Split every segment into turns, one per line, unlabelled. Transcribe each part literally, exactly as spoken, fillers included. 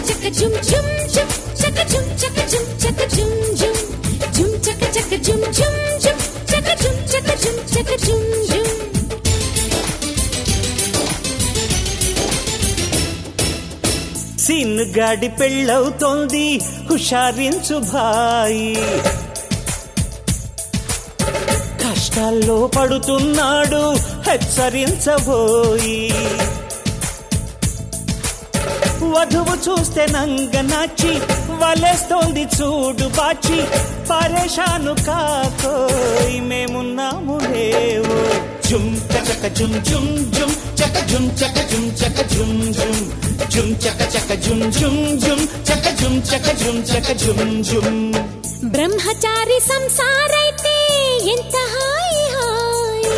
chaka jum jum jum, chaka jum chaka jum chaka jum jum, jum chaka chaka jum jum jum, chaka jum chaka jum chaka jum jum.
సీన్ గాడి పెళ్ళవుతోంది హుషారించు భాయి, కష్టాల్లో పడుతున్నాడు హెచ్చరించబోయి. వధువు చూస్తే నంగనాచి వలేస్తోంది చూడు బాచి, పరేషాను కాకోయ్ మేమున్నాము లేవు. జుమ్ చక జుమ్ జుమ్ జుమ్ చక జుమ్ చక జుమ్ చక జుమ్ జుమ్, జుమ్ చక చక జుమ్ జుమ్ జుమ్ చక జుమ్ చక జుమ్ చక జుమ్ జుమ్.
బ్రహ్మచారి సంసారైతే ఎంత హాయి హాయి,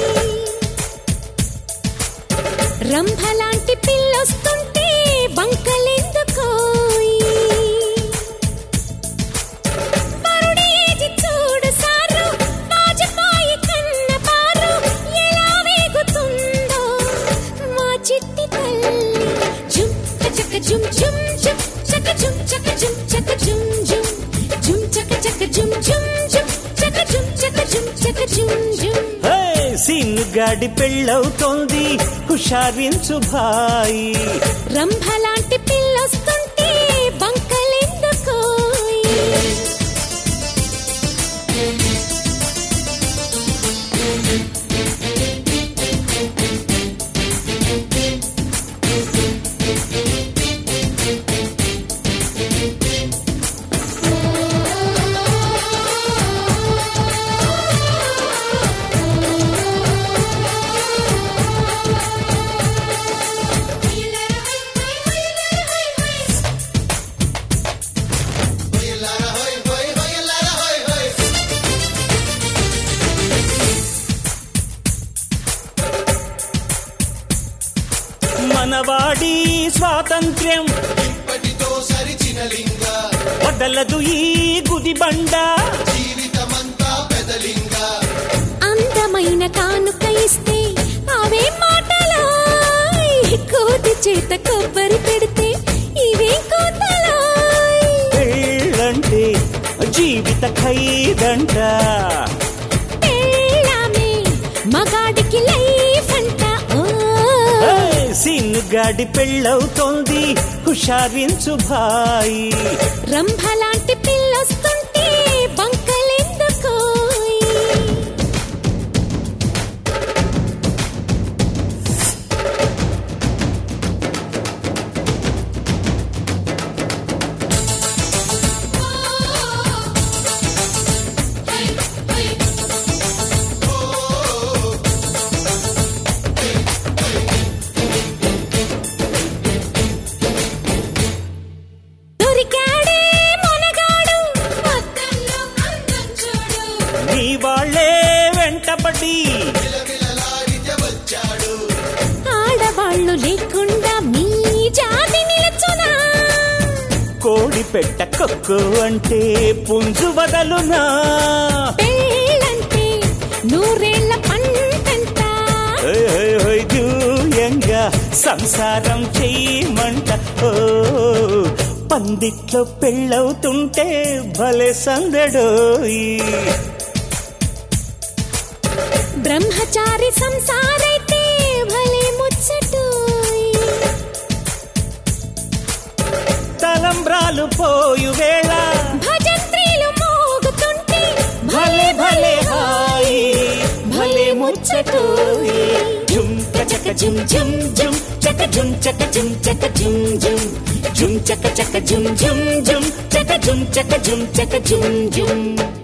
రంభలాంటి పిల్లొస్తుంటే బంకలెందుకోయి. పరుడి ఏజి చూడు సారు, వాజపాయి కన్న పారు ఎలా వేగుతుందో మా చిట్టి తల్లి. జుమ్ చక జుమ్ జుమ్ జుమ్ చక జుమ్ చక జుమ్ చక జుమ్ జుమ్, జుమ్ చక చక జుమ్ జుమ్ జుమ్ చక జుమ్ చక జుమ్ చక జుమ్ జుమ్.
సీన్ గాడి పెళ్ళవుతోంది హుషారించు భాయి,
రంభలాంటి పిల్లొస్తుంటే బంకలెందుకోయి.
మనవాడి స్వాతంత్ర్యం
ఇప్పటితో సరిచినలింగ,
వదలదు ఈ గుదిబండ,
జీవితమంతా పెదలింగ.
అందమైన కానుక ఇస్తే అవే మాటలా, కోతి చేత కొబ్బరి పెడితే ఇవే కోతలా.
పెళ్ళంటే జీవిత ఖైదంట,
పెళ్ళామే మగాడికి లైఫ్ అంట.
సీన్ గాడి పెళ్ళవుతోంది హుషారించు భాయి,
రంభలాంటి పిల్లొస్తుంటే బంకలెందుకోయి.
నీ వాళ్ళే వెంటపడి
విలవిలలాడితే వచ్చాడు,
ఆడవాళ్ళు లేకుండా మీ జాతి నిలచునా.
కోడి పెట్ట కొక్కు అంటే పుంజు వదలునా.
పెళ్ళంటే నూరేళ్ల పంటంట,
దూయంగా సంసారం చెయ్యమంట. ఓ పందిట్లో పెళ్ళవుతుంటే భలే సందడోయి.
బ్రహ్మచారి సంసారైతే భలే ముచ్చటోయి.
తలంబ్రాలు పోయు వేళ
భజంత్రీలు మోగుతుంటే
భలే భలే హాయి, భలే ముచ్చటోయి. జుమ్ చక జుమ్ జుమ్ జుమ్ చక జుమ్ చక జుమ్ చక జుమ్ జుమ్, జుమ్ చక చక జుమ్ జుమ్ జుమ్ చక జుమ్ చక జుమ్ చక జుమ్ జుమ్.